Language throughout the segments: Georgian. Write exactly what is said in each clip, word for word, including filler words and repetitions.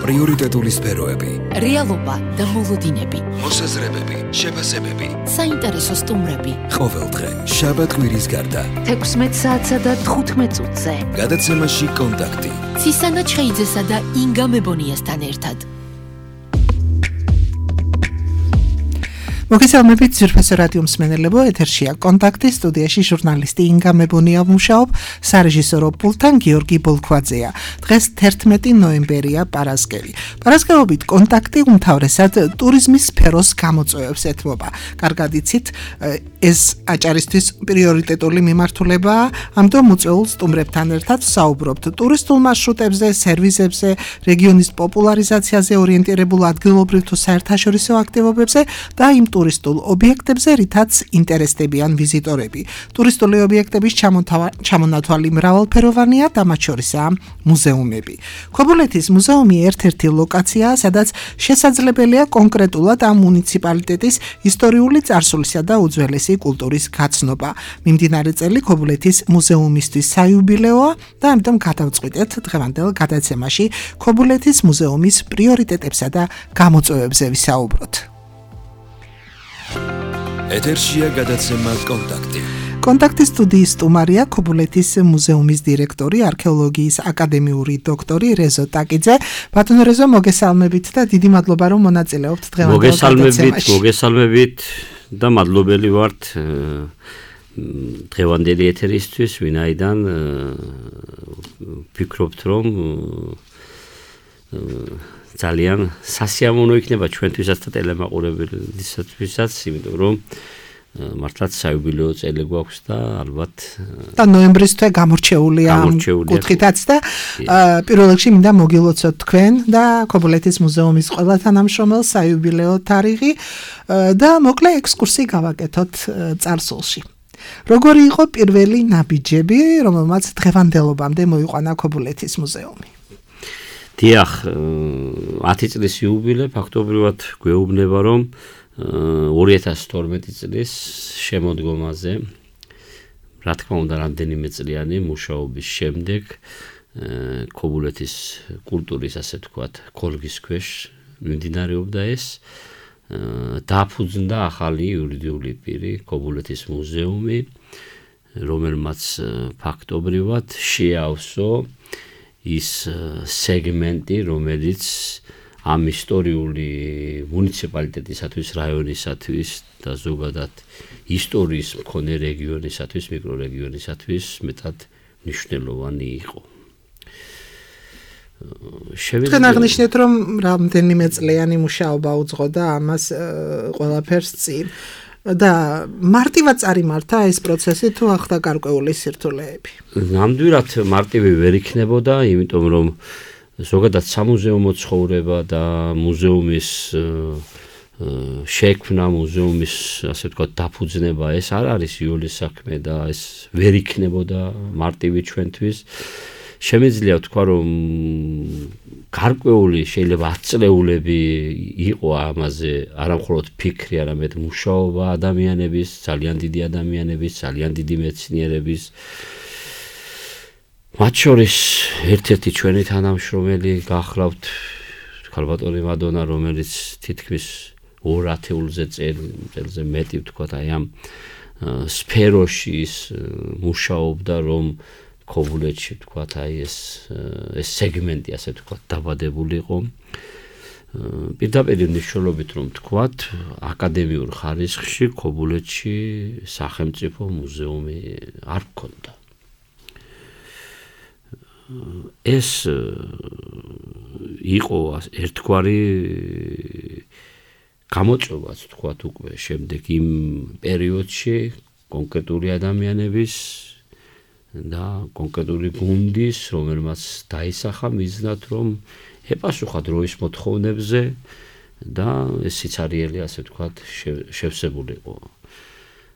პრიორიტეტული სფეროები, რეალობა და მოლოდინები, მოსაზრებები, შეფასებები, საინტერესო სტუმრები. ყოველდღე, შაბათ-კვირის გარდა, თექვსმეტ საათსა და თხუთმეტ წუთზე. გადაცემაში კონტაქტი. ცისანა ჩხეიძესა და ინგა მებონიასთან ერთად. მოგესალმებით ძვირფასო რადიო მსმენელებო, ეთერშია კონტაქტი, სტუდიაში ჟურნალისტი ინგა მებონია ვმუშაობ, სარეჟისორო პულტთან გიორგი ბოლქვაძეა. დღეს თერთმეტი ნოემბერია, პარასკევი. პარასკევობით კონტაქტი უმთავრესად ტურიზმის სფეროს გამოწვევებს ეთმობა. კარგად იცით, ეს აჭარისთვის პრიორიტეტული მიმართულებაა, ამიტომ უწეულ სტუმრებთან ერთად საუბრობთ ტურისტულ მარშრუტებზე, სერვიზებზე, რეგიონის პოპულარიზაციაზე ორიენტირებულ ადგილობრივ თუ საერთაშორისო აქტივობებზე და იმ ტურისტულ ობიექტებზე, რითაც ინტერესდებიან ვიზიტორები. ტურისტული ობიექტების ჩამონათვალი მრავალფეროვანია და მათ შორისაა მუზეუმები. ქობულეთის მუზეუმი ერთ-ერთი ლოკაციაა, სადაც შესაძლებელია კონკრეტულად ამ მუნიციპალიტეტის ისტორიული წარსულისა და უძველესი კულტურის გაცნობა. მიმდინარე წელი ქობულეთის მუზეუმისთვის საიუბილეოა და ამიტომ გადავწყვიტეთ დღევანდელ გადაცემაში ქობულეთის მუზეუმის პრიორიტეტებსა და გამოწვევებზე ვისაუბროთ. ეთერშია გადაცემა კონტაქტი. კონტაქტის სტუდიის სტუმარია ქობულეთის მუზეუმის დირექტორი, არქეოლოგიის აკადემიური დოქტორი რეზო ტაკიძე. ბატონო რეზო, მოგესალმებით და დიდი მადლობა რომ მონაწილეობთ დღევანდელ გადაცემაში. მოგესალმებით და მადლობელი ვართ დღევანდელი ეთერისთვის, ვინაიდან ვფიქრობთ რომ ძალიან სასიამოვნო იქნება ჩვენთვისაც და ტელემაყურებლისათვისაც, იმიტომ რომ მართლაც საიუბილეო წელი გვაქვს და ალბათ და ნოემბრის თვე გამორჩეულია ამ კუთხითაც და პირველ რიგში მინდა მოგილოცოთ თქვენ და ქობულეთის მუზეუმის ყველა თანამშრომელს საიუბილეო თარიღი და მოკლე ექსკურსი გავაკეთოთ წარსულში. როგორი იყო პირველი ნაბიჯები, რომელმაც დღევანდელობამდე მოიყვანა ქობულეთის მუზეუმი? დიახ, ათი წლის იუბილე ფაქტობრივად გვეუბნება, რომ ორი ათას თორმეტი წლის შემოდგომაზე, რა თქმა უნდა, რამდენიმე წლიანი მუშაობის შემდეგ ქობულეთის კულტურის, ასე ვთქვათ, ქოლგის ქვეშ მიმდინარეობდა ეს, დააფუძნდა ახალი იურიდიული პირი, ქობულეთის მუზეუმი, რომელმაც ფაქტობრივად შეავსო ის სეგმენტი, რომელიც ამ ისტორიული მუნიციპალიტეტისათვის, რაიონისათვის და ზოგადად ისტორიის მქონე რეგიონისათვის, მიკრორეგიონისათვის მეტად მნიშვნელოვანი იყო. თქვენ აღნიშნეთ, რომ რამდენიმე წლიანი მუშაობა უძღოდა ამას ყველაფერს წინ და მარტივად წარიმართა ეს პროცესი თუ ახდა გარკვეული სირთულეები? ნამდვილად მარტივი ვერ იქნებოდა, იმიტომ რომ ზოგადად სამუზეუმო ცხოვრება და მუზეუმის შექმნა, მუზეუმის, ასე ვთქვათ, დაფუძნება, ეს არ არის იოლის საქმე და ეს ვერ იქნებოდა მარტივი ჩვენთვის. შემიძლია ვთქვა, რომ გარკვეული შეიძლება ათწლეულები იყო ამაზე არა მხოლოდ ფიქრი, არამედ მუშაობა ადამიანების, ძალიან დიდი ადამიანების, ძალიან დიდი მეცნიერების. მათ შორის ერთ-ერთი ჩვენი თანამშრომელი გახლავთ ქალბატონი მადონა, რომელიც თითქმის ორ ათეულზე წელზე მეტი ვთქვათ, აი ამ სფეროში ის მუშაობდა, რომ ქობულეთში ვთქვათ, აი ეს ეს სეგმენტი, ასე ვთქვათ, დაბადებულიყო. პირდაპირ მნიშვნელობით რომ ვთქვათ, აკადემიურ ხარისხში ქობულეთში სახელმწიფო მუზეუმი არ ჰქონდა. ეს იყო ერთგვარი გამოწვევაც, ვთქვათ, უკვე შემდეგ იმ პერიოდში კონკრეტული ადამიანების და კონკრეტული გუნდის, რომელმაც დაისახა მიზნად, რომ ეპასუხა დროის მოთხოვნებზე და ეს სიცარიელი, ასე ვთქვათ, შევსებულიყო.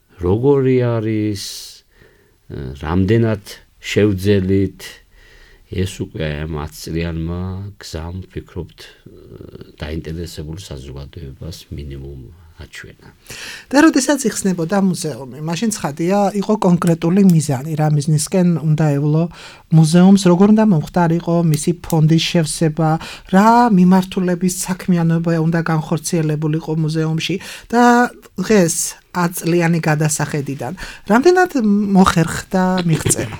როგორი არის, რამდენად შევძელით ეს უკვე ამ ათი წლიანმა გზამ ვფიქრობთ დაინტერესებულ საზოგადოებას მინიმუმ აჩვენა. და როდესაც იხსნებოდა მუზეუმი, მაშინ ცხადია, იყო კონკრეტული მიზანი, რა მიზნისკენ უნდა ევლო მუზეუმს, როგორ უნდა მომხდარიყო მისი ფონდის შევსება, რა მიმართულების საქმიანობა უნდა განხორციელებულიყო მუზეუმში და დღეს ათი წლიანი გადასახედიდან რამდენად მოხერხდა მიღწევა?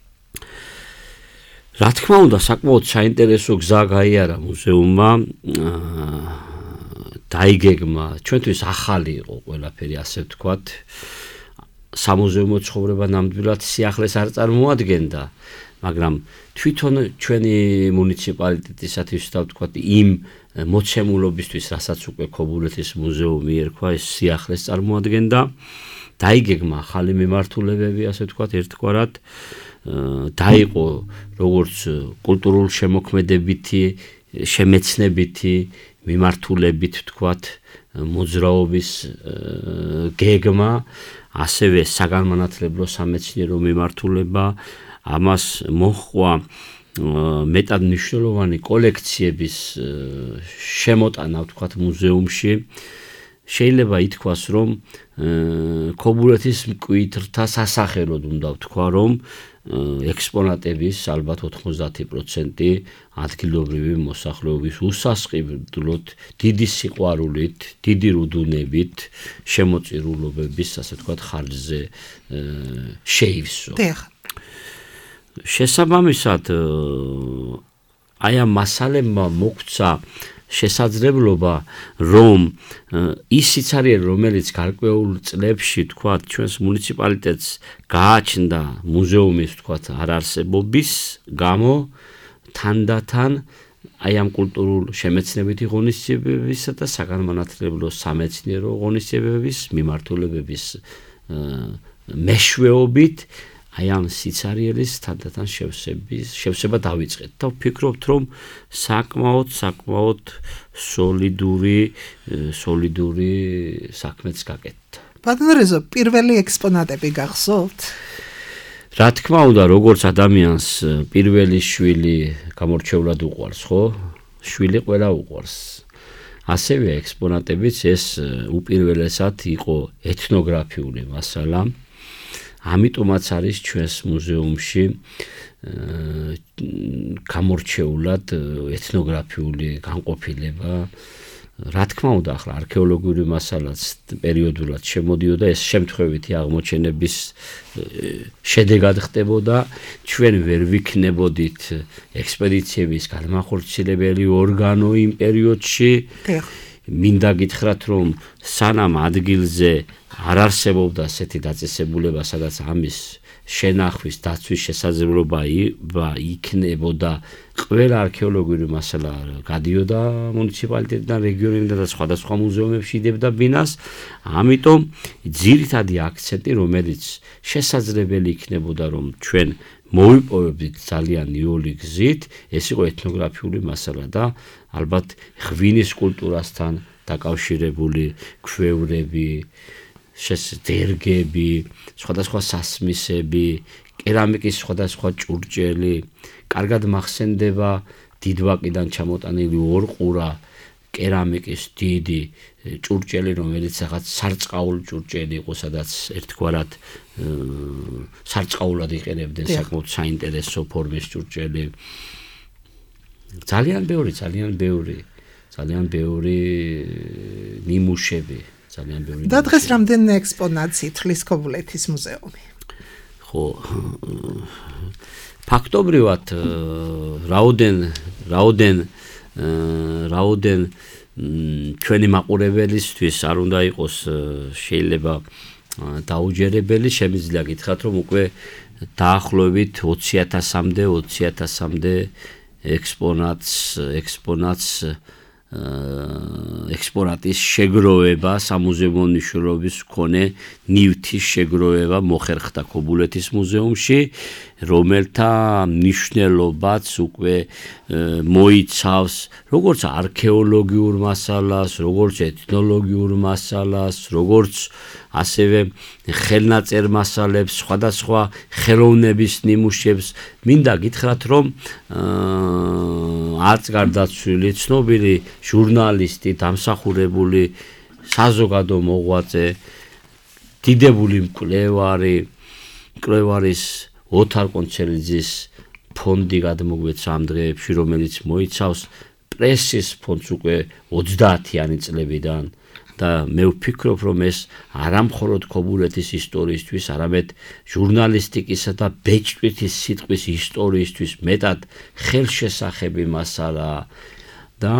რა თქმა უნდა, საკმაოდ საინტერესო გზა გაიარა მუზეუმმა, დაიგეგმა, ჩვენთვის ახალი იყო ყველაფერი, ასე ვთქვათ. სამუზეუმო ცხოვრება ნამდვილად სიახლეს არ წარმოადგენდა, მაგრამ თვითონ ჩვენი მუნიციპალიტეტისათვის დავთქვათ იმ მოცემულობისთვის, რასაც უკვე ქობულეთის მუზეუმი ერქვა, ეს სიახლეს წარმოადგენდა. დაიგეგმა ახალი მიმართულებები, ასე ვთქვათ, ერთგვარად დაიყო როგორც კულტურულ შემოქმედებითი, შემეცნებითი მიმართულებით ვთქვათ, მოძრაობის გეგმა, ასევე საგანმანათლებლო სამეცნიერო მიმართულება, ამას მოჰყვა მეტად მნიშვნელოვანი კოლექციების შემოტანა ვთქვათ მუზეუმში. შეიძლება ითქვას, რომ ქობულეთის მკვიდრთა სასახელოდ უნდა ვთქვა, რომ ექსპონატების ალბათ ოთხმოცდაათი პროცენტი ადგილობრივი მოსახლეობის უსასყიდლოდ დიდი სიყვარულით, დიდი რუდუნებით, შემოწირულობების, ასე ვთქვათ, ხარჯზე შეივსო. შესაბამისად, აი ამ მასალებმა მოგვცა შესაძლებლობა, რომ ის სიცარიელი, რომელიც გარკვეულ წლებში, თქვათ, ჩვენს მუნიციპალიტეტს გააჩნდა მუზეუმის, თქვათ, არარსებობის გამო, თანდათან აი ამ კულტურულ შემეცნებითი ღონისძიებებისა და საგანმანათლებლო სამეცნიერო ღონისძიებების მიმართულებების მეშვეობით აი ამ სიცარიელის თანდათან შევსების შევსება დავიწყეთ და ვფიქრობთ, რომ საკმაოდ საკმაოდ სოლიდური სოლიდური საქმეც გაკეთდა. ბატონო რეზო, პირველი ექსპონატები გახსოვთ? რა თქმა უნდა, როგორც ადამიანს პირველი შვილი გამორჩეულად უყვარს, ხო? შვილი ყველა უყვარს. ასევე ექსპონატებიც ეს უპირველესად იყო ეთნოგრაფიული მასალა. ამიტომაც არის ჩვენს მუზეუმში გამორჩეულად ეთნოგრაფიული განყოფილება. რა თქმა უნდა, ახლა არქეოლოგიური მასალაც პერიოდულად შემოდიოდა, ეს შემთხვევითი აღმოჩენების შედეგად ხდებოდა. ჩვენ ვერ ვიქნებოდით ექსპედიციების განმახორციელებელი ორგანო იმ პერიოდში. მინდა გითხრათ, რომ სანამ ადგილზე არ არსებობდა ასეთი დაწესებულება, სადაც ამის შენახვის დაცვის შესაძლებლობა იქნებოდა, ყველა არქეოლოგიური მასალა გადიოდა მუნიციპალიტეტიდან, რეგიონიდან და სხვადასხვა მუზეუმებში იდებდა ბინას. ამიტომ ძირითადი აქცენტი, რომელიც შესაძლებელი იქნებოდა, რომ ჩვენ მოვიპოვებდით ძალიან იოლი გზით, ეს იყო ეთნოგრაფიული მასალა და ალბათ ღვინის კულტურასთან დაკავშირებული ქვევრები, დერგები, სხვადასხვა სასმისები, კერამიკის სხვადასხვა ჭურჭელი, კარგად მახსენდება დიდვაკიდან ჩამოტანილი ორყურა კერამიკის დიდი ჭურჭელი, რომელიც რაღაც სარწყაულ ჭურჭელი იყო, სადაც ერთგვარად სარწყაულად იყენებდნენ, საკმაოდ საინტერესო ფორმის ჭურჭელი. ძალიან ბევრი, ძალიან ბევრი, ძალიან ბევრი ნიმუშები. და დღეს რამდენი ექსპონაცია თვლის ქობულეთის მუზეუმი? ხო, ფაქტობრივად რაოდენ რაოდენ რაოდენ ჩვენი მაყურებელისთვის არ უნდა იყოს შეიძლება დაუჯერებელი, შემიძლია გითხრათ, რომ უკვე დაახლოებით ოცი ათასამდე ოცი ათასამდე ექსპონატს ექსპონატს ექსპორატის შეგროვება, სამუზეუმო მნიშვნელობის მქონე ნივთის შეგროვება მოხერხდა ქობულეთის მუზეუმში, რომელთა მნიშვნელობაც უკვე მოიცავს როგორც არქეოლოგიურ მასალას, როგორც ეთნოლოგიურ მასალას, როგორც ასევე ხელნაწერ მასალებს, სხვადასხვა ხელოვნების ნიმუშებს. მინდა გითხრათ, რომ არც გარდაცვლილი ცნობილი ჟურნალისტი, დამსახურებული საზოგადო მოღვაწე, დიდებული მკვლევარი, მკვლევარის ოთარ კონცელიძის ფონდი გადმოგვეცა ამ დღეებში, რომელიც მოიცავს პრესის ფონდს უკვე ოცდაათიანი წლებიდან და მე ვფიქრობ, რომ ეს არა მხოლოდ ქობულეთის ისტორიისთვის, არამედ ჟურნალისტიკისა და ბეჭდვითის სიტყვის ისტორიისთვის მეტად ხელშესახები მასალაა და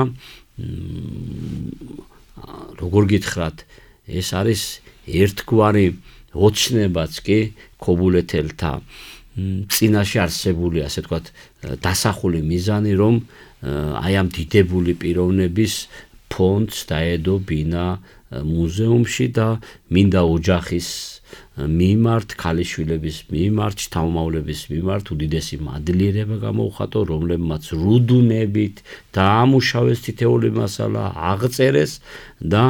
როგორ გითხრათ, ეს არის ერთგვარი ოცნებაც კი ქობულეთელთა წინაშე არსებული, ასე ვთქვათ, დასახული მიზანი, რომ აი ამ დიდებული პიროვნების ფონდს დაედო ბინა მუზეუმში და მინდა ოჯახის მიმართ, ქალიშვილების მიმართ, შთამომავლების მიმართ უდიდესი მადლიერება გამოუხატო, რომლებმაც რუდუნებით დაამუშავეს თითეული მასალა, აღწერეს და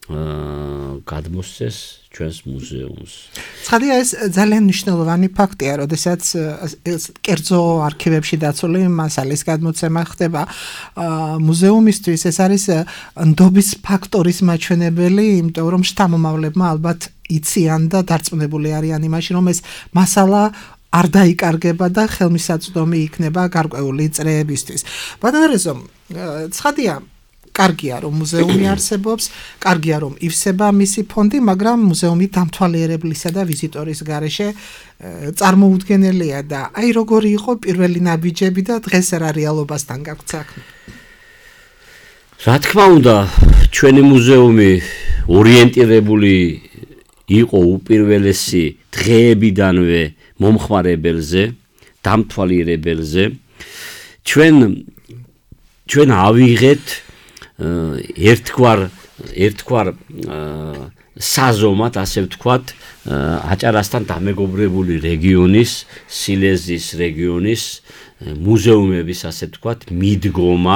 გადმოსცეს ჩვენს მუზეუმს. ცხადია, ეს ძალიან მნიშვნელოვანი ფაქტია, როდესაც კერძო არქივებში დაცული მასალის გადმოცემა ხდება მუზეუმისთვის, ეს არის ნდობის ფაქტორის მაჩვენებელი, იმიტომ რომ შთამომავლებმა ალბათ იციან და დარწმუნებული არიან იმაში, რომ ეს მასალა არ დაიკარგება და ხელმისაწვდომი იქნება გარკვეული წრეებისთვის. ბატონო რეზო, ცხადია, კარგია რომ მუზეუმი არსებობს, კარგია რომ ივსება მისი ფონდი, მაგრამ მუზეუმი დამთვალიერებლისა და ვიზიტორის გარეშე წარმოუდგენელია და აი როგორი იყო პირველი ნაბიჯები და დღეს რა რეალობასთან გაქვთ საქმე? რა თქმა უნდა, ჩვენი მუზეუმი ორიენტირებული იყო უპირველესი დღეებიდანვე მომხმარებელზე, დამთვალიერებელზე. ჩვენ ჩვენ ავიღეთ ერთგვარ ერთგვარ საზომად, ასე ვთქვათ, აჭარასთან დამეგობრებული რეგიონის, სილეზიის რეგიონის მუზეუმების, ასე ვთქვათ, მიდგომა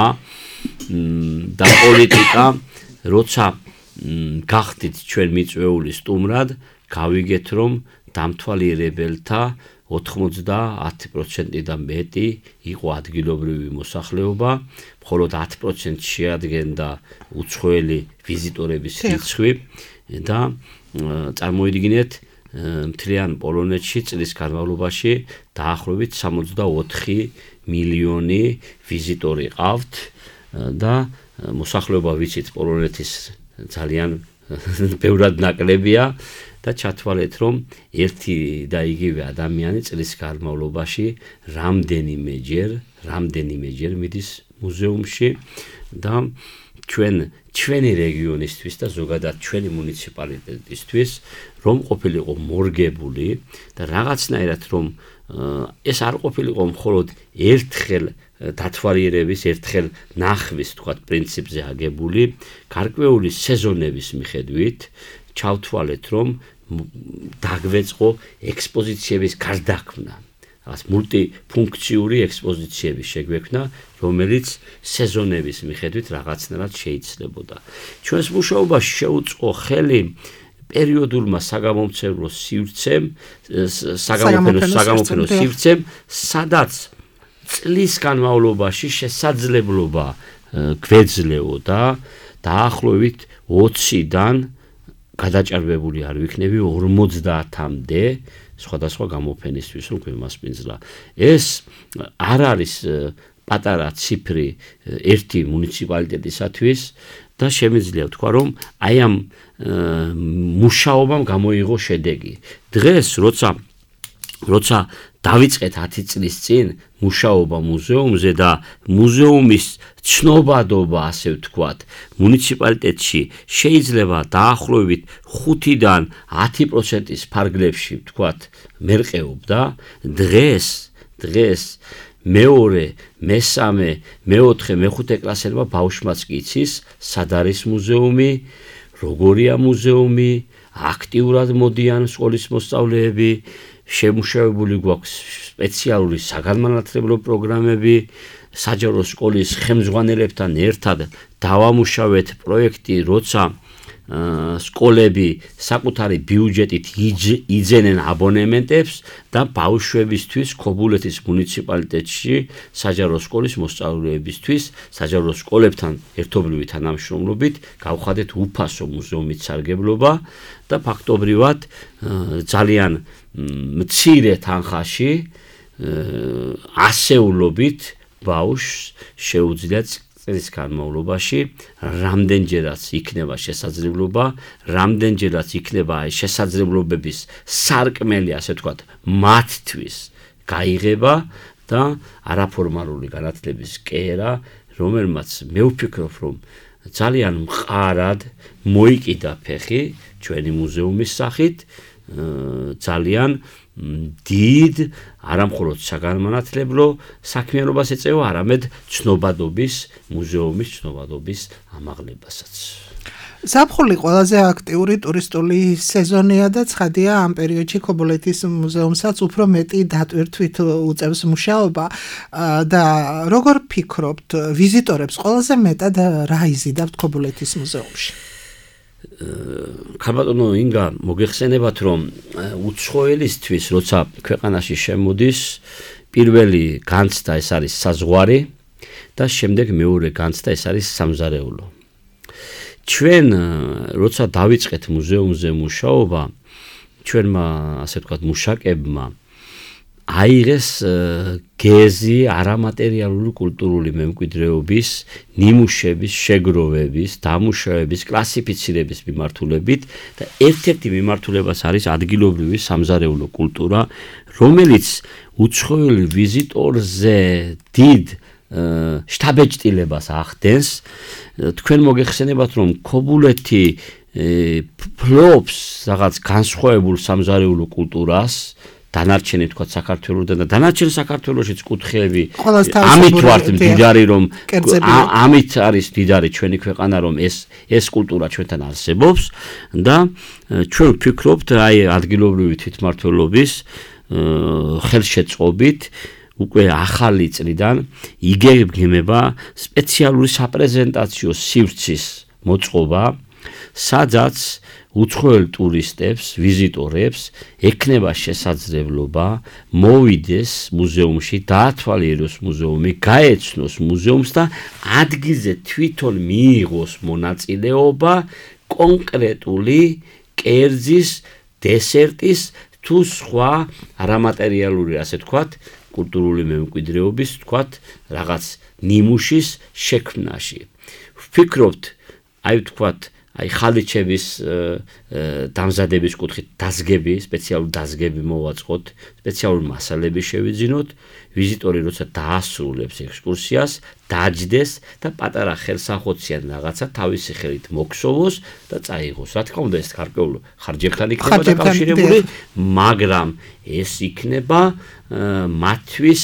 და პოლიტიკა, როცა გახდით ჩვენ მიწვეული სტუმრად, გავიგეთ, რომ დამთვალიერებელთა ოთხმოცდაათი პროცენტიდან მეტი იყო ადგილობრივი მოსახლეობა, მხოლოდ ათი პროცენტი შეადგენდა უცხოელი ვიზიტორების რიცხვი და წარმოიდგინეთ, მთლიან პოლონეთში წლის განმავლობაში დაახლოებით სამოცდაოთხი მილიონი ვიზიტორი ყავთ და მოსახლეობა ვიცით პოლონეთის ძალიან ბევრად ნაკლებია და ჩათვალეთ, რომ ერთი და იგივე ადამიანი წლის განმავლობაში რამდენიმეჯერ, რამდენიმეჯერ მიდის მუზეუმში და ჩვენ ჩვენი რეგიონისთვის და ზოგადად ჩვენი მუნიციპალიტეტისთვის რომ ყოფილიყო მორგებული და რაღაცნაირად რომ ეს არ ყოფილიყო მხოლოდ ერთხელ დათვალიერების, ერთხელ ნახვის, თქვათ, პრინციპზე აგებული, გარკვეული სეზონების მიხედვით ჩავთვალეთ, რომ დაგვეწყო ექსპოზიციების გარდაქმნა. რაღაც მულტიფუნქციური ექსპოზიციების შეგვექმნა, რომელიც სეზონების მიხედვით რაღაცნაირად შეიძლებოდა. ჩვენს მუშაობაში შეუწყო ხელი პერიოდულმა საგამომცემლო სივრცემ, საგამოფენო სივრცემ, სადაც წლის განმავლობაში შესაძლებლობა გვეძლეოდა დაახლოებით ოციდან გადაჭარბებული არ ვიქნები ორმოცდაათამდე სხვადასხვა გამოფენისთვის, რომ გვემასპინძლა. ეს არ არის პატარა ციფრი ერთი მუნიციპალიტეტისათვის და შემიძლია ვთქვა, რომ აი ამ მუშაობამ გამოიღო შედეგი. დღეს როცა როცა დავიწყეთ ათი წლის წინ მუშაობა მუზეუმზე და მუზეუმის ცნობადობა, ასე ვთქვათ, მუნიციპალიტეტში შეიძლება დაახლოებით ხუთიდან ათი პროცენტის ფარგლებში, ვთქვათ, მერყეობდა, დღეს დღეს მეორე, მესამე, მეოთხე, მეხუთე კლასელებმა ბავშვმაც კი იცის, სად არის მუზეუმი, როგორია მუზეუმი, აქტიურად მოდიან სკოლის მოსწავლეები, შემუშავებული გვაქვს სპეციალური საგანმანათლებლო პროგრამები, საჯარო სკოლის ხელმძღვანელებთან ერთად დავამუშავეთ პროექტი, როცა სკოლები საკუთარი ბიუჯეტით იძენენ აბონემენტებს და ბავშვებისთვის ქობულეთის მუნიციპალიტეტში საჯარო სკოლის მოსწავლეებისთვის საჯარო სკოლებთან ერთობლივი თანამშრომლობით გავხადეთ უფასო მუზეუმით სარგებლობა და ფაქტობრივად ძალიან მცირე თანხაში ასეულობით ბავშვს შეუძლია წლის განმავლობაში რამდენჯერაც იქნება შესაძლებლობა, რამდენჯერაც იქნება შესაძლებლობების სარკმელი, ასე ვთქვათ, მათთვის გაიღება და არაფორმალური განათლების კერა, რომელმაც მე ვფიქრობ, რომ ძალიან მყარად მოიკიდა ფეხი ჩვენი მუზეუმის სახით, ძალიან დიდ არამხოლოდ საგანმანათლებლო საქმიანობას ეწევა, არამედ ცნობადობის, მუზეუმის ცნობადობის ამაღლებასაც. ზაფხული ყველაზე აქტიური ტურისტული სეზონია და ცხადია ამ პერიოდში ქობულეთის მუზეუმსაც უფრო მეტი დატვირთვით უწევს მუშაობა და როგორ ფიქრობთ, ვიზიტორებს ყველაზე მეტად რა იზიდავთ ქობულეთის მუზეუმში? ქალბატონო ინგა, მოგეხსენებათ, რომ უცხოელისთვის, როცა ქვეყანაში შემოდის, პირველი განცდა ეს არის საზღვარი და შემდეგ მეორე განცდა ეს არის სამზარეულო. ჩვენ როცა დავიწყეთ მუზეუმზე მუშაობა, ჩვენმა, ასე ვთქვათ, მუშაკებმა აიღეს გეზი არამატერიალური კულტურული მემკვიდრეობის, ნიმუშების, შეგროვების, დამუშავების, კლასიფიცირების მიმართულებით და ერთ-ერთი მიმართულებაც არის ადგილობრივი სამზარეულო კულტურა, რომელიც უცხოელი ვიზიტორზე დიდ შთაბეჭდილებას ახდენს. თქვენ მოგეხსენებათ, რომ ქობულეთი ფლობს რაღაც განსხვავებულ სამზარეულო კულტურას, დანარჩენი თქვათ საქართველოსთან და დანარჩენ საქართველოშიც კუთხეები ამით ვართ მდიდარი, რომ ამით არის მდიდარი ჩვენი ქვეყანა, რომ ეს ეს კულტურა ჩვენთან არსებობს და ჩვენ ვფიქრობთ, აი ადგილობრივი თვითმმართველობის ხელშეწყობით უკვე ახალი წლიდან იგეგმება სპეციალური საპრეზენტაციო სივრცის მოწყობა, სადაც უცხოელ ტურისტებს, ვიზიტორებს ექნება შესაძლებლობა მოვიდეს მუზეუმში, დაათვალიეროს მუზეუმი, გაეცნოს მუზეუმს და ადგილზე თვითონ მიიღოს მონაწილეობა კონკრეტული კერძის, დესერტის თუ სხვა არამატერიალური, ასე ვთქვათ, კულტურული მემკვიდრეობის, ვთქვათ, რაღაც ნიმუშის შექმნაში. ვფიქრობთ, აი ვთქვათ, აი ხალიჩების დამზადების კუთხით დაზგები, სპეციალური დაზგები მოვაწყოთ, სპეციალური მასალები შევიძინოთ, ვიზიტორი როცა დაასრულებს ექსკურსიას, დაჯდეს და პატარა ხელსახოციან რაღაცა თავისი ხელით მოქსოვოს და წაიღოს. რა თქმა უნდა, ეს გარკვეულ ხარჯებთან იქნება დაკავშირებული, მაგრამ ეს იქნება მათთვის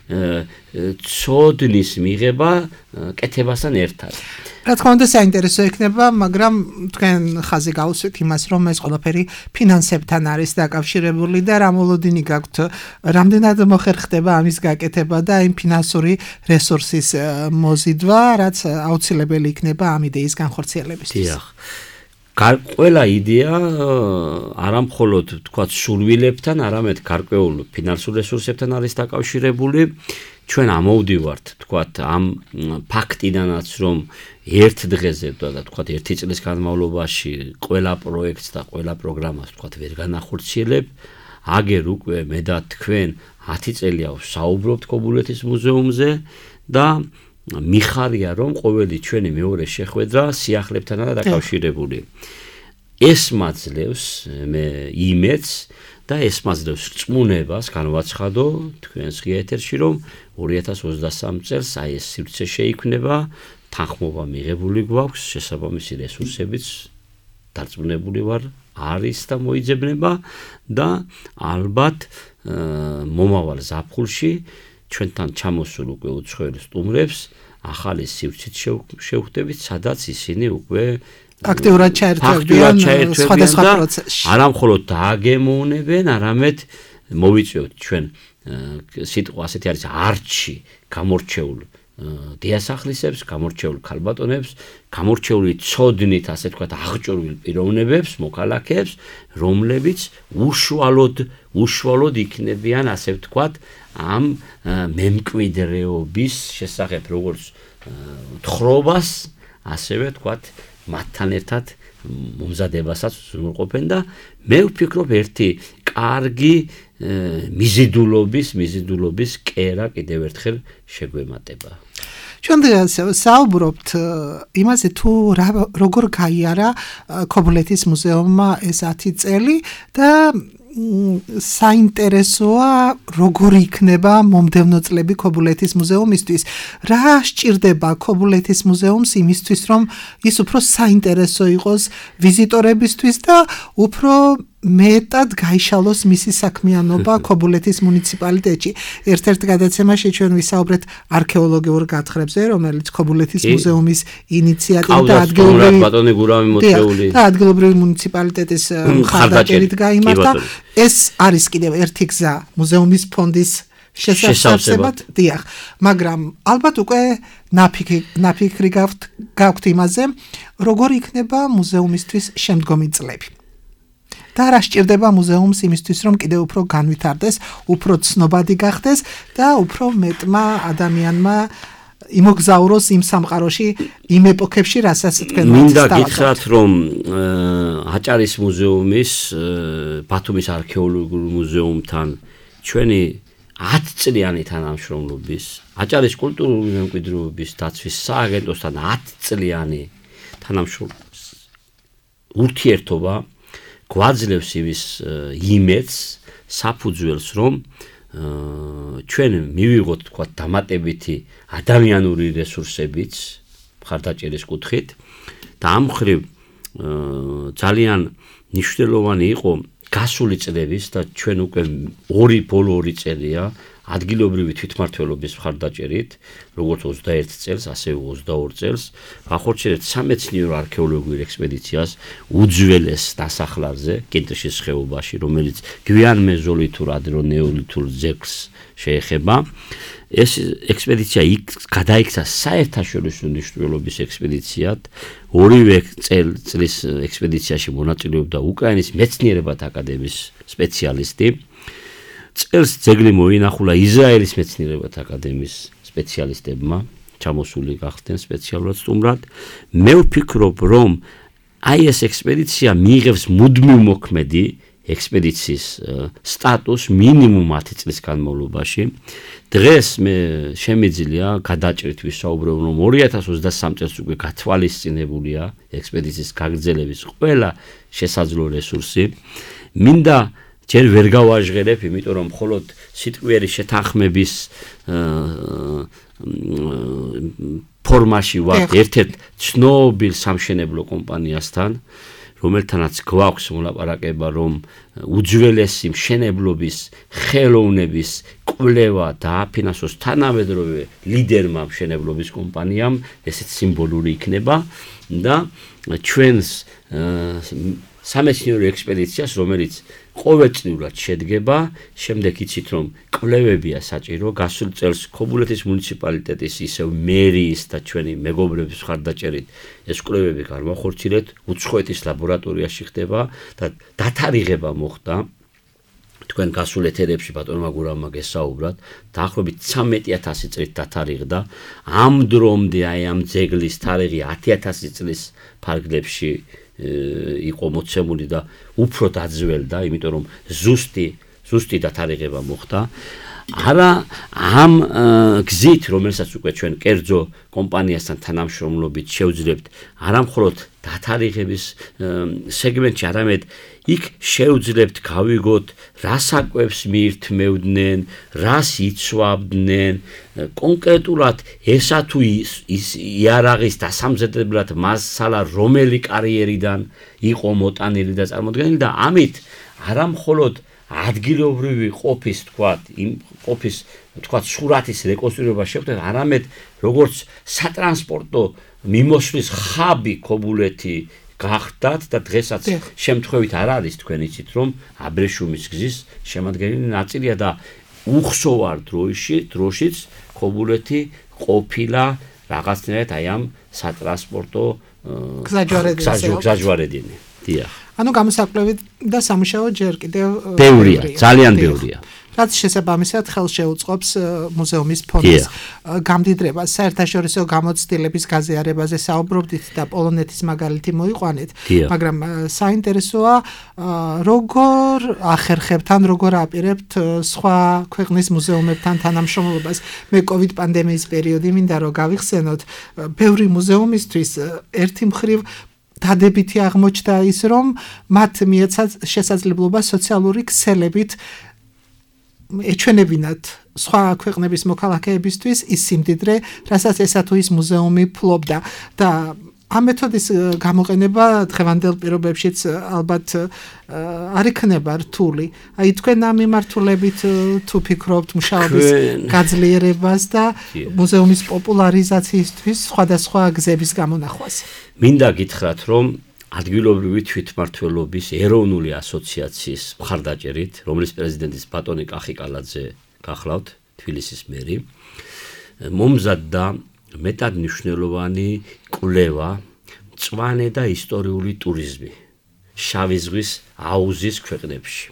ცოდნის მიღება კეთებასთან ერთად. რა თქმა უნდა, საინტერესო იქნება, მაგრამ თქვენ ხაზი გაუსვით იმას, რომ ეს ყველაფერი ფინანსებთან არის დაკავშირებული და რა მოლოდინი გაქვთ, რამდენად მოხერხდება ამის გაკეთება და იმ ფინანსური რესურსის მოზიდვა, რაც აუცილებელი იქნება ამ იდეის განხორციელებისთვის. დიახ. ყველა იდეა არამხოლოდ თქვათ სურვილებთან, არამედ გარკვეულ ფინანსურ რესურსებთან არის დაკავშირებული. ჩვენ ამოვდივართ, თქვათ, ამ ფაქტიდანაც, რომ ერთ დღეზე და თქვათ ერთი წლის განმავლობაში ყველა პროექტს და ყველა პროგრამას თქვათ ვერ განახორციელებ. აგერ უკვე მე და თქვენ ათი წელია ვსაუბრობთ ქობულეთის მუზეუმზე და მიხარია, რომ ყოველი ჩვენი მეორე შეხვედრა სიახლებთანაა დაკავშირებული. ეს მაძლევს მე იმედს და ეს მაძლევს რწმუნებას განვაცხადო თქვენს ღია ეთერში, რომ ორი ათას ოცდასამი წელს აი ეს სივრცე შეიქმნება, თანხმობა მიღებული გვაქვს, შესაბამისი რესურსებიც დარწმუნებული ვარ არის და მოიძებნება და ალბათ მომავალ ზაფხულში ჩვენთან ჩამოსულ უკვე უცხოელ სტუმრებს ახალი სივრცით შევხვდებით, სადაც ისინი უკვე აქტიურად ჩაერთვებიან სხვადასხვა პროცესში. არა მხოლოდ დააგემოვნებენ, არამედ მოვიწვევთ ჩვენ სიტყვა ასეთი არის არჩი გამორჩეულ დიასახლისებს, გამორჩეულ ქალბატონებს, გამორჩეული ცოდნით, ასე ვთქვათ, აღჭურვილ პიროვნებებს, მოქალაქეებს, რომლებიც უშუალოდ, უშუალოდ იქნებიან, ასე ვთქვათ, ამ მემკვიდრეობის შესახებ როგორც თხრობას, ასევე ვთქვათ, მათთან ერთად მომზადებასაც უზრუნველყოფენ და მე ვფიქრობ ერთი კარგი მიზიდულობის, მიზიდულობის კერა კიდევ ერთხელ შეგვემატება. ჩვენ დღეს საუბრობთ იმაზე თუ როგორ გაიარა ქობულეთის მუზეუმმა ეს ათი წელი და საინტერესოა როგორ იქნება მომდევნო წლები ქობულეთის მუზეუმისთვის. რა სჭირდება ქობულეთის მუზეუმს იმისთვის, რომ ის უფრო საინტერესო იყოს ვიზიტორებისთვის და უფრო მეტად გაიშალოს მისი საქმიანობა ქობულეთის მუნიციპალიტეტში. ერთ-ერთ გადაცემაში ჩვენ ვისაუბრეთ არქეოლოგიურ გათხრებზე, რომელიც ქობულეთის მუზეუმის ინიციატივით და ადგილობრივი ბატონი გურავი მოწვეული და ადგილობრივი მუნიციპალიტეტის მხარდაჭერით გაიმართა. ეს არის კიდევ ერთი გზა მუზეუმის ფონდის შესაძლებლად, დიახ, მაგრამ ალბათ უკვე ნაფიქრი ნაფიქრი გაქვთ იმაზე, როგორ იქნება მუზეუმისთვის შემდგომი წლები. და რა სჭირდება მუზეუმს იმისთვის, რომ კიდევ უფრო განვითარდეს, უფრო ცნობადი გახდეს და უფრო მეტმა ადამიანმა იმოგზაუროს იმ სამყაროში, იმ ეპოქებში, რასაც თქვენ მოიცავთ. მინდა გითხრათ, რომ აჭარის მუზეუმის, ბათუმის არქეოლოგიურ მუზეუმთან ჩვენი ათი წლიანი თანამშრომლობის, აჭარის კულტურული მემკვიდრეობის დაცვის სააგენტოსთან ათი წლიანი თანამშრომლობის ურთიერთობა გვაძლევს იმის იმედს, საფუძველს, რომ ჩვენ მივიღოთ, თქვა, დამატებითი ადამიანური რესურსებიც მხარდაჭერის კუთხით და ამ მხრივ ძალიან მნიშვნელოვანი იყო გასული წლების და ჩვენ უკვე ორი ბოლო ორი წელია ადგილობრივი თვითმმართველობის მხარდაჭერით, როგორც ოცდაერთ წელს, ასევე ოცდაორ წელს, ახორციელებთ სამეცნიერო არქეოლოგიურ ექსპედიციას უძველეს დასახლარზე, კინტრიშის ხეობაში, რომელიც გვიანმეზოლითურ ადრონეოლითურ ძეგლს შეეხება. ეს ექსპედიცია გადაიქცა საერთაშორისო მნიშვნელობის ექსპედიციად. ორივე წლის ექსპედიციაში მონაწილეობდა უკრაინის მეცნიერებათა აკადემიის სპეციალისტი. წელს ძეგლი მოინახულა ისრაელის მეცნიერებათა აკადემიის სპეციალისტებმა, ჩამოსული გახდნენ სპეციალურად სტუმრად. მე ვფიქრობ, რომ აი ეს ექსპედიცია მიიღებს მუდმივ მოქმედი ექსპედიციის სტატუსს მინიმუმ ათი წლის განმავლობაში. დღეს მე შემიძლია გადაჭრით ვისაუბრებ, რომ ორი ათას ოცდასამ წელს უკვე გათვალისწინებულია ექსპედიციის გაგრძელების ყველა შესაძლო რესურსი. მინდა ჯერ ვერ გავაჟღერებ, იმიტომ რომ მხოლოდ სიტყვიერი შეთანხმების ფორმაში ვართ ერთ-ერთ ცნობილ სამშენებლო კომპანიასთან, რომელთანაც გვაქვს მოლაპარაკება, რომ უძველესი მშენებლობის ხელოვნების კვლევა დააფინანსოს თანამედროვე ლიდერმა მშენებლობის კომპანიამ, ესეც სიმბოლური იქნება და ჩვენს სამეცნიერო ექსპედიციას, რომელიც ყოველწლიურად შედგება, შემდეგ იცით, რომ კვლევებია საჭირო, გასულ წელს ქობულეთის მუნიციპალიტეტის ისევ მერიის და ჩვენი მეგობრების მხარდაჭერით ეს კვლევები განვახორციელებთ, უცხოეთის ლაბორატორიაში ხდება და დათარიღება მოხდა. თქვენ გასულ ეთერებში ბატონმა გურავმა გესაუბრათ, დაახლოებით ცამეტი ათასი წლით დათარიღდა. ამ დრომდე აი ამ ძეგლის თარიღი ათი ათასი წლის ფარგლებში იყო მოცემული და უფრო დაძველდა, იმიტომ რომ ზუსტი ზუსტი დათარიღება მოხდა. არა ამ გზით, რომელსაც უკვე ჩვენ კერძო კომპანიასთან თანამშრომლობით შევძლებთ, არა მხოლოდ დათარიღების სეგმენტში, არამედ იქ შევძლებთ გავიგოთ, რა საკვებს მიირთმევდნენ, რას იცვავდნენ, კონკრეტულად ესა თუ ის იარაღის დასამზადებლად მასალა რომელი კარიერიდან იყო მოტანილი და წარმოდგენილი და ამით არა მხოლოდ ადგილობრივი ყოფის თქვათ, იმ ყოფის თქვათ სურათის რეკონსტრუირება შეხვდეთ, არამედ როგორც სატრანსპორტო მიმოსვლის ხაბი ქობულეთი გახდათ და დღესაც შემთხვევით არ არის თქვენ იცით რომ აბრეშუმის გზის შემადგენელი ნაწილია და უხსოვარ დროში დროშიც ქობულეთი ყოფილა რაღაცნაირად აი ამ სატრანსპორტო გზაჯვარედინი. დიახ. ანუ გამოსაკვლევი და სამუშაო ჯერ კიდევ ბევრია, ძალიან ბევრია. რაც შესაბამისად ხელს შეუწყობს მუზეუმის ფონდის გამდიდრებას. საერთაშორისო გამოცდილების გაზიარებაზე საუბრობდით და პოლონეთის მაგალითი მოიყვანეთ, მაგრამ საინტერესოა როგორ ახერხებთ ან როგორ აპირებთ სხვა ქვეყნის მუზეუმებთან თანამშრომლობას. მე კოვიდ პანდემიის პერიოდი მინდა რომ გავიხსენოთ, ბევრი მუზეუმისთვის ერთი მხრივ დადებითი აღმოჩნდა ის, რომ მათ მიეცათ შესაძლებლობა სოციალური ქსელებით ეჩვენებინათ სხვა ქვეყნების მოქალაქეებისთვის ის სიმდიდრე, რასაც ესა თუ ის მუზეუმი ფლობდა და ამ მეთოდის გამოყენება დღევანდელ პირობებშიც ალბათ არ იქნება რთული. აი თქვენ ამ მიმართულებით თუ ფიქრობთ მუშაობის გაძლიერებას და მუზეუმის პოპულარიზაციისთვის სხვადასხვა გზების გამონახვას. მინდა გითხრათ, რომ ადგილობრივი თვითმმართველობის ეროვნული ასოციაციის მხარდაჭერით, რომლის პრეზიდენტის ბატონი კახიკალაძე გახლავთ, თბილისის მერი, მომზადდა მეტად მნიშვნელოვანი კვლევა მწვანე და ისტორიული ტურიზმი შავი ზღვის აუზის ქვეყნებში.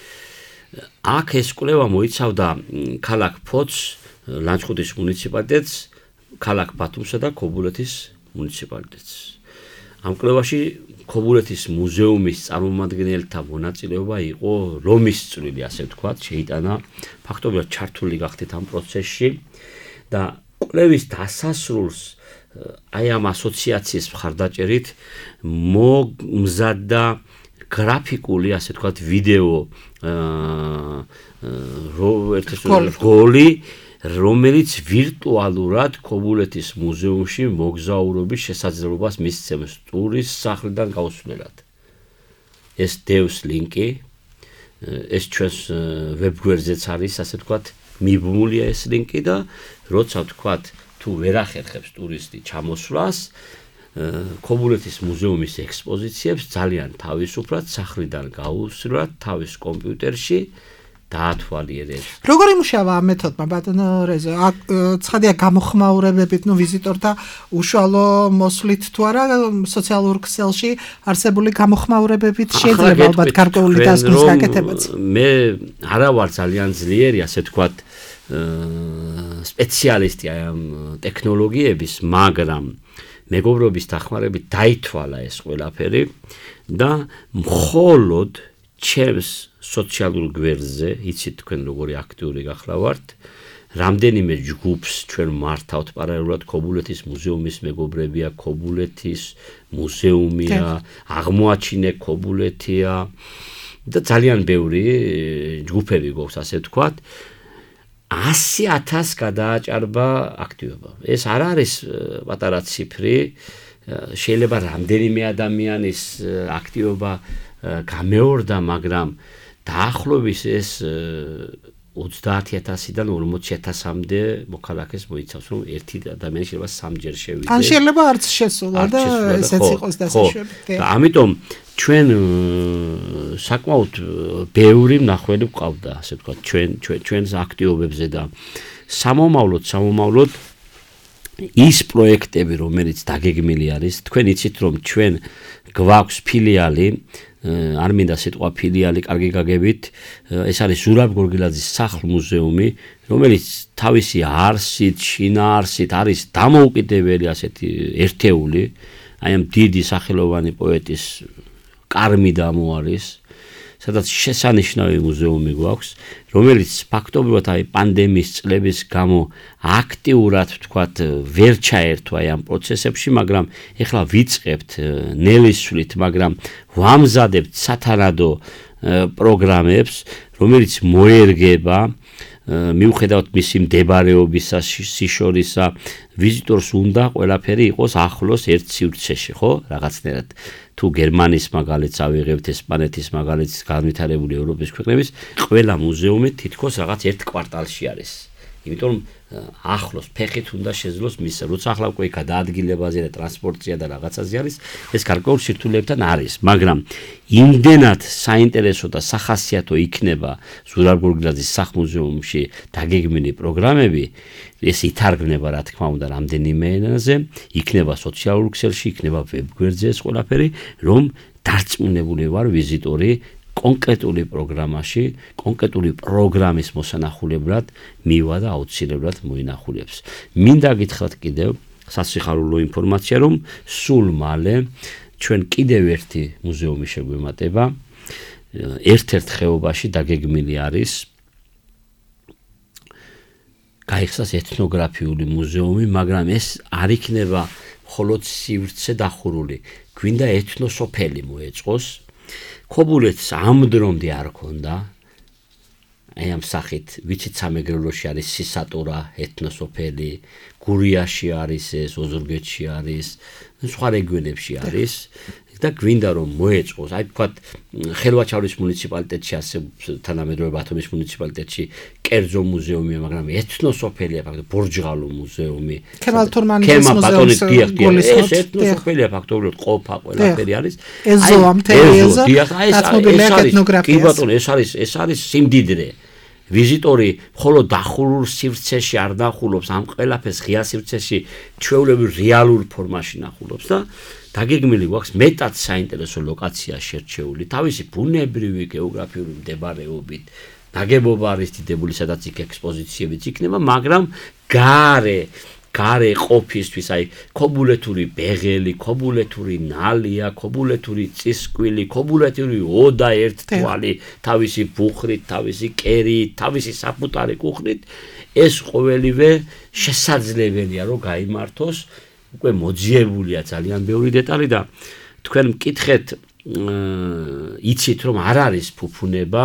აქ ეს კვლევა მოიცავდა ქალაქ ფოთს, ლანჩხუთის მუნიციპალიტეტს, ქალაქ ბათუმსა და ქობულეთის მუნიციპალიტეტს. ამ კვლევაში ქობულეთის მუზეუმის წარმომადგენელთა მონაწილეობა იყო რომის წვლილი, ასე ვთქვათ, შეიტანა ფაქტობრივად ჩართული გახდით ამ პროცესში და კვლევის დასასრულს აი ამ ასოციაციის მხარდაჭერით მომზადდა გრაფიკული, ასე ვთქვათ, ვიდეო როლი, რომელიც ვირტუალურად ქობულეთის მუზეუმში მოგზაურობის შესაძლებლობას მისცემს ტურის სახლიდან გაუსვლელად. ეს დევს ლინკი, ეს ჩვენს ვებგვერდზეც არის, ასე ვთქვათ, მიბმულია ეს ლინკი და როცა ვთქვათ, თუ ვერ ახერხებს ტურისტი ჩამოსვლას, ქობულეთის მუზეუმის ექსპოზიციებს ძალიან თავისუფლად სახლიდან გაუსვლელად თავის კომპიუტერში დაათვალიერებს. როგორ იმუშავა ამ მეთოდმა, ბატონო რეზო? აქ ცხადია გამოხმაურებებით, ნუ ვიზიტორთა უშუალო მოსვლით თუ არა, სოციალურ ქსელში არსებული გამოხმაურებებით შეიძლება ალბათ გარკვეული დასკვნის გაკეთებაც. მე არა ვარ ძალიან ძლიერი, ასე ვთქვათ, სპეციალისტი აი ამ ტექნოლოგიების, მაგრამ მეგობრობის დახმარებით დაითვალა ეს ყველაფერი და მხოლოდ ჩემს სოციალურ გვერდზე, იცით თქვენ როგორი აქტიური გახლავართ, რამდენიმე ჯგუფს ჩვენ მართავთ პარალელურად ქობულეთის მუზეუმის მეგობრებია, ქობულეთის მუზეუმია, აღმოაჩინე ქობულეთია და ძალიან ბევრი ჯგუფები გვაქვს, ასე ვთქვათ. ასი ათასს გადააჭარბა აქტივობა. ეს არ არის პატარა ციფრი, შეიძლება რამდენიმე ადამიანის აქტივობა გამეორდა, მაგრამ დაახლოებით ეს ოცდაათი ათასიდან ორმოცი ათასამდე მოქალაქეს მოიცავს, რომ ერთი ადამიანი შეიძლება სამჯერ შევიდეს. ან შეიძლება არც შესულა და ესეც იყოს დასაშვები. და ამიტომ ჩვენ საკმაოდ ბევრი მნახველი გვყავდა, ასე ვთქვათ, ჩვენ ჩვენს აქტივობებზე და სამომავლოდ, სამომავლოდ ის პროექტები, რომელიც დაგეგმილი არის, თქვენ იცით, რომ ჩვენ გვაქვს ფილიალი, არ მინდა სიტყვა ფილიალი, კარგი გაგებით, ეს არის ზურაბ გორგილაძის სახლ-მუზეუმი, რომელიც თავისი არსით, შინაარსით არის დამოუკიდებელი ასეთი ერთეული, აი ამ დიდი სახელოვანი პოეტის კარმიდამო არის, სადაც შესანიშნავი მუზეუმი გვაქვს, რომელიც ფაქტობრივად აი პანდემიის წლების გამო აქტიურად ვთქვათ ვერ ჩაერთვა აი ამ პროცესებში, მაგრამ ეხლა ვიწყებთ ნელისვლით, მაგრამ ვამზადებთ სათანადო პროგრამებს, რომელიც მოერგება მიუხედავად მისი მდებარეობისა სიშორისა ვიზიტორს უნდა ყველაფერი იყოს ახლოს ერთ სივრცეში, ხო? რაღაცნაირად თუ გერმანიის მაგალითს ავიღებთ, ესპანეთის მაგალითს, განვითარებული ევროპის ქვეყნების ყველა მუზეუმი თითქოს რაღაც ერთ კვარტალში არის. იმიტომ ახლოს ფეხით უნდა შეძლოს მის როცა ახლა უკვე გადაადგილებაზე და ტრანსპორტია და რაღაცაზე არის ეს გარკვეულ სირთულეებთან არის მაგრამ იმდენად საინტერესო და სახასიათო იქნება ზურაბ-გორგლაძის სახლ-მუზეუმში დაგეგმილი პროგრამები ეს ითარგმნება რა თქმა უნდა რამდენიმე ენაზე იქნება სოციალურ ქსელში იქნება ვებგვერდზე ეს ყველაფერი რომ დარწმუნებული ვარ ვიზიტორი კონკრეტული პროგრამაში, კონკრეტული პროგრამის მოსანახულებლად მივა და აუცილებლად მოინახულებს. მინდა გითხრათ კიდევ სასიხარულო ინფორმაცია, რომ სულ მალე ჩვენ კიდევ ერთი მუზეუმი შეგვემატება. ერთ-ერთ ხეობაში დაგეგმილი არის გაიხსნას ეთნოგრაფიული მუზეუმი, მაგრამ ეს არ იქნება მხოლოდ სივრცე დახურული, გვინდა ეთნოსოფელი მოეწყოს. ქობულეთს ამ დრომდე არ ქონდა აი ამ სახით ვიცით სამეგრელოში არის სისატურა ეთნოსოფელი გურიაში არის ეს ოზურგეთში არის სხვა რეგიონებში არის და გვინდა რომ მოეწყოს აი თქვათ ხელვაჩაურის მუნიციპალიტეტში არსებობს თანამედროვე ბათუმის მუნიციპალიტეტში კერძო მუზეუმია მაგრამ ეთნოსოფელია ფაქტობრივად ბორჯღალო მუზეუმი ქემალ თურმანიძის მუზეუმის ეს ეთნოსოფელია ფაქტობრივად ყოფა ყველაფერი არის ეზო ამთელი ეზო დათმობილია ეთნოგრაფიას კი ბატონო ეს არის ეს არის სიმდიდრე ვიზიტორი მხოლოდ დახურულ სივრცეში არ ნახულობს ამ ყველაფერს ღია სივრცეში ჩვეულებრივ რეალურ ფორმაში ნახულობს და დაგეგმილი გვაქვს მეტად საინტერესო ლოკაცია შერჩეული თავისი ბუნებრივი გეოგრაფიული მდებარეობით ნაგებობა არის დიდებული სადაც იქ ექსპოზიციებიც იქნება მაგრამ გარე გარე ყოფისთვის აი ქობულეთური ბეღელი ქობულეთური ნალია ქობულეთური წისკვილი ქობულეთური ოდა ერთ თვალი თავისი ბუხრით თავისი კერით თავისი საფუტარი კუხრით ეს ყოველივე შესაძლებელია რომ გაიმართოს უკვე მოძიებულია ძალიან ბევრი დეტალი და თქვენ მკითხეთ იცით რომ არ არის ფუფუნება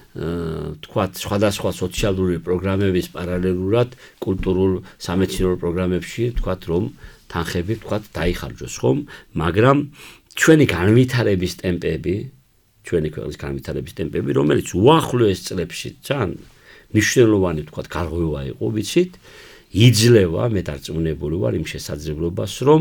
თქვათ სხვადასხვა სოციალური პროგრამების პარალელურად კულტურულ სამეცნიერო პროგრამებში თქვათ რომ თანხები თქვათ დაიხარჯოს ხომ მაგრამ ჩვენი განვითარების ტემპები ჩვენი ქვეყნის განვითარების ტემპები რომელიც უახლოეს წლებში ძალიან მნიშვნელოვანი თქვათ გარღვევა იყო ვიცით იძლევა მე დარწმუნებული ვარ იმ შესაძლებლობას რომ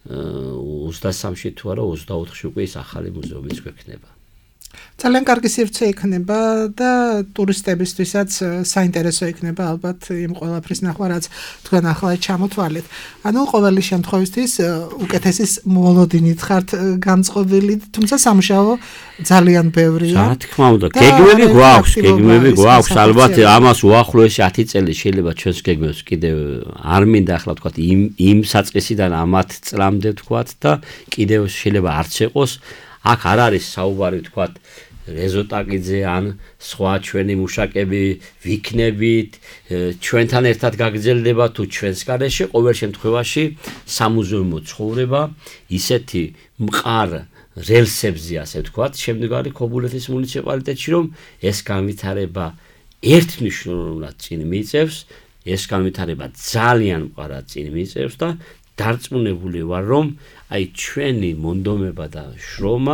ოცდასამში თუ არა ოცდაოთხში უკვე ის ახალი მუზეუმიც გვექნება ძალიან კარგი სივრცე იქნება და ტურისტებისთვისაც საინტერესო იქნება ალბათ იმ ყველაფრის ნახვა რაც თქვენ ახლა ჩამოთვალეთ. ანუ ყოველი შემთხვევისთვის უკეთესი მოლოდინით ხართ განწყობილი, თუმცა სამუშაო ძალიან ბევრია. რა თქმა უნდა, გეგმები გვაქვს, გეგმები გვაქვს, ალბათ ამას უახლოესი ათი წელი შეიძლება ჩვენს გეგმებს კიდევ არ მინდა ახლა თქვა იმ იმ საწყისიდან ამათ წლამდე თქვა და კიდევ შეიძლება არც იყოს აქ არ არის საუბარი თქვათ რეზოტაკიძე ან სხვა ჩვენი მუშაკები ვიქნებით ჩვენთან ერთად გაგრძელდება თუ ჩვენს გარეშე ყოველ შემთხვევაში სამუზეუმო ცხოვრება ისეთი მყარ რელსებზე ასე ვთქვათ შემდგარი ქობულეთის მუნიციპალიტეტში რომ ეს განვითარება ერთმნიშვნელოვნად წინ მიიწევს ეს განვითარება ძალიან მყარად წინ მიიწევს და დარწმუნებული ვარ რომ აი ჩვენი მონდომება და შრომა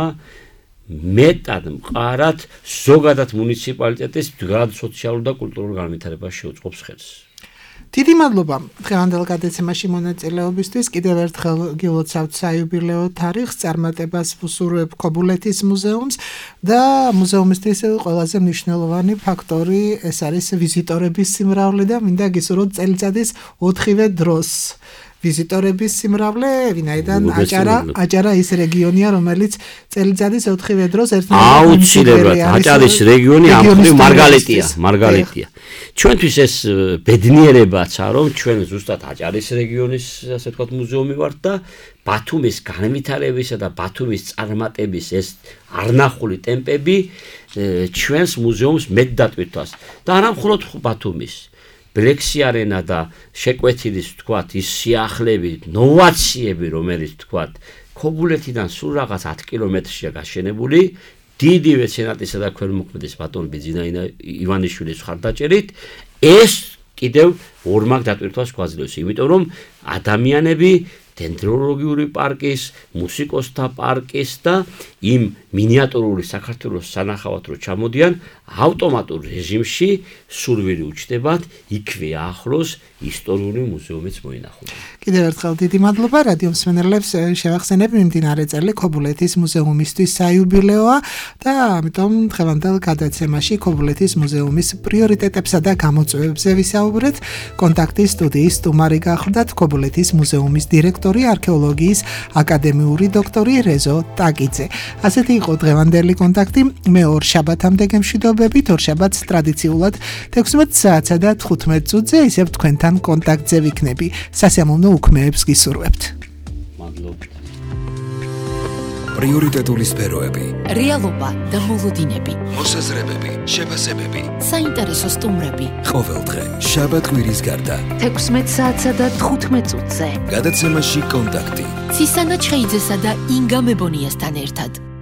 მეტად მყარად ზოგადად მუნიციპალიტეტის მდგრად სოციალურ და კულტურულ განვითარებას შეუწყობს ხელს. დიდი მადლობა დღევანდელ გადაცემაში მონაწილეობისთვის. კიდევ ერთხელ გილოცავთ საიუბილეო თარიღს, წარმატებას ვუსურვებ ქობულეთის მუზეუმს და მუზეუმისთვის ყველაზე მნიშვნელოვანი ფაქტორი ეს არის ვიზიტორების სიმრავლე და მინდა გისურვოთ წელიწადის ოთხივე დროს. ვიზიტორების სიმრავლე, ვინაიდან აჭარა აჭარა ის რეგიონია, რომელიც წელიწადის ოთხივე დროს ერთმანეთს აუცილებლად აჭარის რეგიონი ამხრივ მარგალიტია, მარგალიტია. ჩვენთვის ეს ბედნიერებაცა, რომ ჩვენ ზუსტად აჭარის რეგიონის, ასე ვთქვათ, მუზეუმი ვართ და ბათუმის განვითარებისა და ბათუმის წარმატების ეს არნახული ტემპები ჩვენს მუზეუმს მეტ დატვირთვას და არა მხოლოდ ბათუმის ბლექსი არენა და შეკვეთილის თქვათ ის სიახლეები, ნოვაციები, რომელიც თქვათ ქობულეთიდან სულ რაღაც ათი კილომეტრშია გაშენებული, დიდი მეცენატისა და ქველმოქმედის ბატონ ბიძინა ივანიშვილის მხარდაჭერით, ეს კიდევ ორმაგ დატვირთვას გვაძლევს, იმიტომ რომ ადამიანები დენდროლოგიური პარკის, მუსიკოსთა პარკის და იმ მინიატურული საქართველოს სანახავად რო ჩამოდიან, ავტომატურ რეჟიმში სურვილი უჩნდებათ იქვე ახლოს ისტორიული მუზეუმიც მოინახონ. კიდევ ერთხელ დიდი მადლობა რადიო მსმენელებს შევახსენებ მიმდინარე წელი ქობულეთის მუზეუმისთვის საიუბილეოა და ამიტომ დღევანდელ გადაცემაში ქობულეთის მუზეუმის პრიორიტეტებსა და გამოწვევებზე ვისაუბრეთ. კონტაქტის სტუდიის სტუმარი გახლდათ ქობულეთის მუზეუმის დირექტორი არქეოლოგიის აკადემიური დოქტორი რეზო ტაკიძე. ასეთი იყო დღევანდელი კონტაქტი. მე ორ შაბათამდე გემშვიდობებით, ორ შაბათს ტრადიციულად თექვსმეტ საათსა და თხუთმეტ წუთზე ისევ თქვენთან კონტაქტზე ვიქნები. სასიამოვნო უქმეებს გისურვებთ. მადლობთ. პრიორიტეტული სფეროები, რეალობა და მოლოდინები, მოსაზრებები, შეფასებები. საინტერესო სტუმრები. ყოველდღე შაბათ კვირის გარდა თექვსმეტ საათსა და თხუთმეტ წუთზე. გადაცემაში კონტაქტი. ცისანა ჩხეიძესა და ინგა მებონიასთან ერთად.